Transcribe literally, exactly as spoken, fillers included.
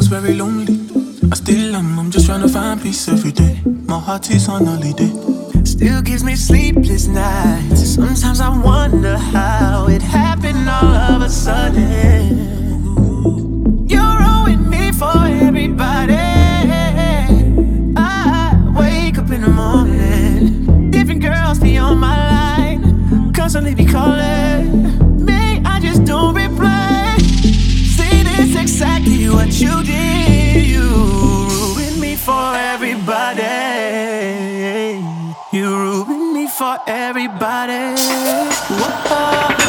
was very lonely. I still am, I'm just trying to find peace every day. My heart is on holiday. Still gives me sleepless nights. Sometimes I wonder how it happened all of a sudden. You ruined me for everybody. I wake up in the morning, different girls be on my line, constantly be calling me, I just don't reply. See, this exactly what you did. You ruined me for everybody. You ruined me for everybody. Whoa.